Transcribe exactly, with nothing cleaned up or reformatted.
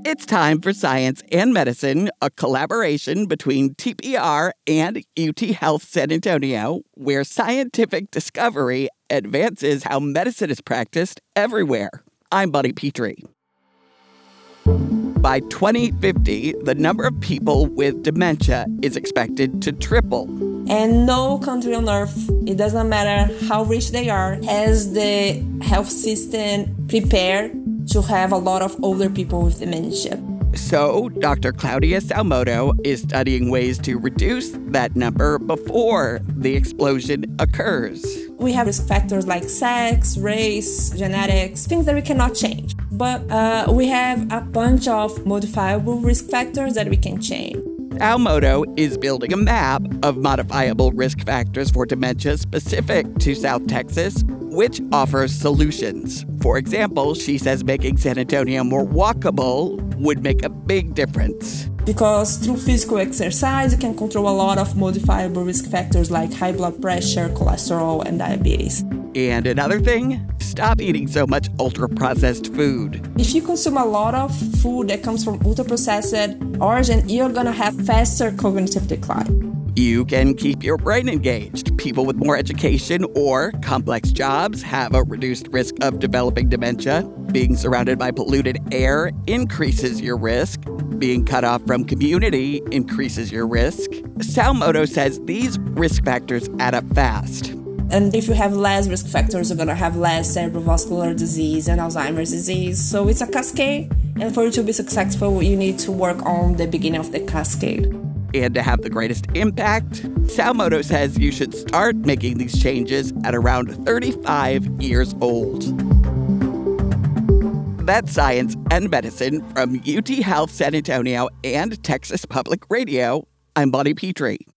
It's time for Science and Medicine, a collaboration between T P R and U T Health San Antonio, where scientific discovery advances how medicine is practiced everywhere. I'm Buddy Petrie. By twenty fifty, the number of people with dementia is expected to triple. And no country on earth, it doesn't matter how rich they are, has the health system prepared to have a lot of older people with dementia. So, Doctor Claudia Salmodo is studying ways to reduce that number before the explosion occurs. We have risk factors like sex, race, genetics, things that we cannot change. But uh, we have a bunch of modifiable risk factors that we can change. Salmodo is building a map of modifiable risk factors for dementia specific to South Texas, which offers solutions. For example, she says making San Antonio more walkable would make a big difference. Because through physical exercise, you can control a lot of modifiable risk factors like high blood pressure, cholesterol, and diabetes. And another thing, stop eating so much ultra-processed food. If you consume a lot of food that comes from ultra-processed origin, you're going to have faster cognitive decline. You can keep your brain engaged. People with more education or complex jobs have a reduced risk of developing dementia. Being surrounded by polluted air increases your risk. Being cut off from community increases your risk. Salmodo says these risk factors add up fast. And if you have less risk factors, you're going to have less cerebrovascular disease and Alzheimer's disease. So it's a cascade. And for you to be successful, you need to work on the beginning of the cascade. And to have the greatest impact, Salmodo says you should start making these changes at around thirty-five years old. That's Science and Medicine from U T Health San Antonio and Texas Public Radio. I'm Buddy Petrie.